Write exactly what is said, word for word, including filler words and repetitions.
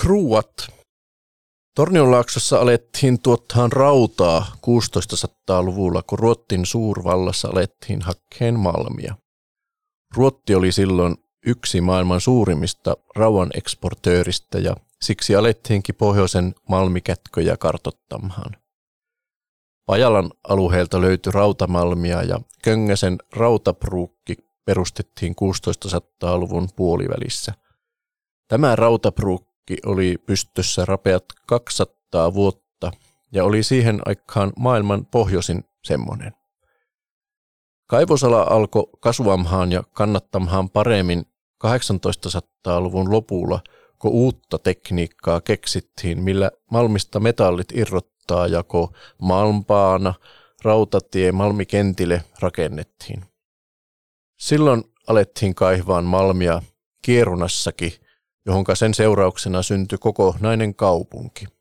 Kruuat. Tornionlaaksossa alettiin tuottaa rautaa kuusitoistasataa-luvulla, kun Ruotsin suurvallassa alettiin hakkeen malmia. Ruotti oli silloin yksi maailman suurimmista rauan eksportööristä ja siksi alettiinkin pohjoisen malmikätköjä kartottamaan. Pajalan alueelta löytyi rautamalmia ja Köngäsen rautapruukki perustettiin kuusitoistasataa-luvun puolivälissä. Tämä rautapruukki oli pystyssä rapeat kaksisataa vuotta ja oli siihen aikaan maailman pohjoisin semmoinen. Kaivosala alkoi kasvamhaan ja kannattamhaan paremmin kahdeksantoistasataa-luvun lopulla, kun uutta tekniikkaa keksittiin, millä malmista metallit irrottaa ja kun malmpaana rautatie malmikentille rakennettiin. Silloin alettiin kaivaan malmia Kierunassakin, johonka sen seurauksena syntyi koko nainen kaupunki.